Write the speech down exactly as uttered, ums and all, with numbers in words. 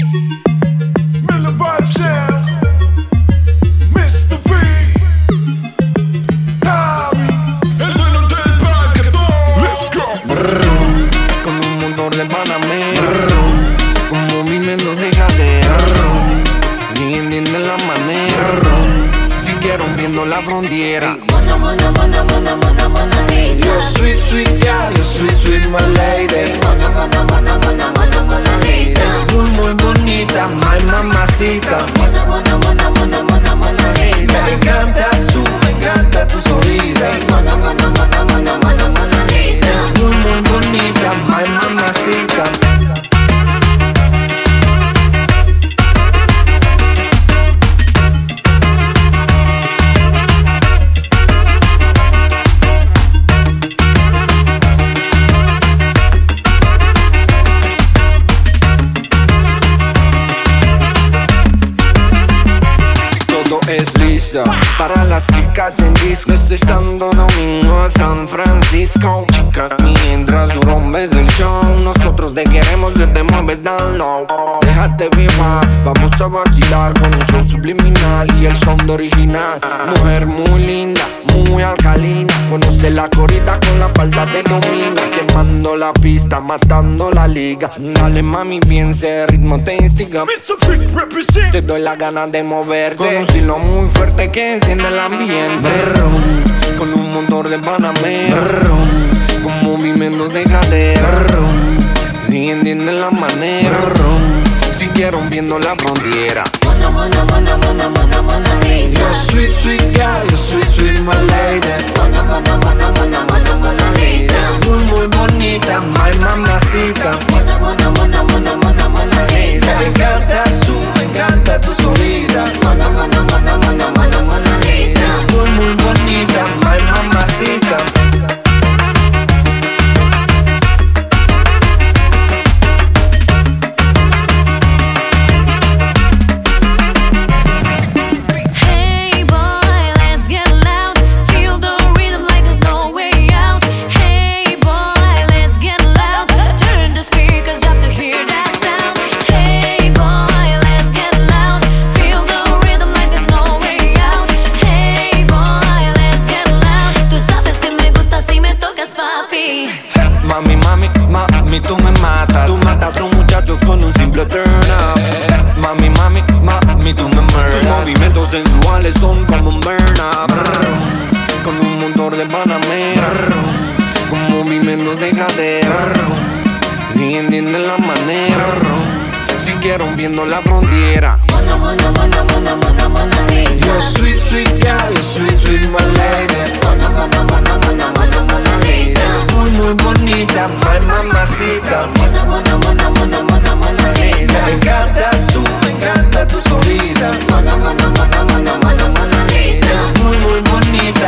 Miller Vibe Sounds, mister V, Javi, el bueno del reggaetón. Let's go. Brrr, con un motor de Panamera, con movimientos de cadera, siguiendo la manera, sigue rompiendo la frontera. Mona, mona, mona, mona, mona, mona Lisa. You're sweet, sweet girl, you're sweet, sweet my lady. Mona, mona, mona, mona, mona, mona Lisa. Es muy, muy bonita, my mamacita. Mona, mona, mona, mona, mona, mona Lisa. Me encanta su, me encanta tu sonrisa. Mona, mona, mona, mona, mona, mona Lisa. Es muy, muy bonita, my mamacita. Es lista para las chicas en disco, desde Santo Domingo a San Francisco. Chica, mientras dura un mes del show, nosotros te queremos, te, te mueves down low. Déjate viva, vamos a vacilar con un show subliminal y el sound original. Mujer muy linda, muy alcalina, conoce la corrida con la falda de domina, quemando la pista, matando la liga. Dale mami, bien ese ritmo te instiga. mister Freak represent. Te doy la gana de moverte con un estilo muy fuerte que enciende el ambiente. Brrr, con un motor de Panamera, brrr, con movimientos de cadera, brrr, siguiendo la manera, brrr, sigue rompiendo la frontera. Mona, mona, mona, mona, mona, mona Lisa. You're sweet, sweet girl, you're sweet, sweet my lady. Mona, mona, mona, mona, mona, mona Lisa. Es muy, muy bonita, my mamacita. Mona, mona, mona, mona, mona, mona Lisa. Me encanta su, me encanta tu sonrisa. Mona, mona, mona, mona, mona, mona Lisa. Es muy, muy bonita, my mamacita. Hey boy, let's get loud. Feel the rhythm like there's no way out. Hey boy, let's get loud. Turn the speakers up to hear that sound. Hey boy, let's get loud. Feel the rhythm like there's no way out. Hey boy, let's get loud. Tú sabes que me gusta si me tocas, papi. Mami, mami, mami, tú me matas. Tú matas a los muchachos con un simple turn up. Mami, mami, mami, tú me murdas. Tus movimientos sensuales son como un burn up. Brr, con un motor de Panamera, brr, con movimientos de cadera, brr, siguiendo la manera, brr, sigue rompiendo la frontera. Mona, mona, mona, mona, mona, mona Lisa. You're sweet, sweet girl, you're sweet, sweet my lady. Mona, mona, mona, mona, mona, mona Lisa. Es muy, muy bonita, my mamacita. Mona, mona, mona, mona, mona, mona Lisa. Me encanta su, me encanta tu sonrisa. Mona, mona, mona, mona, mona, mona Lisa. Es muy, muy bonita.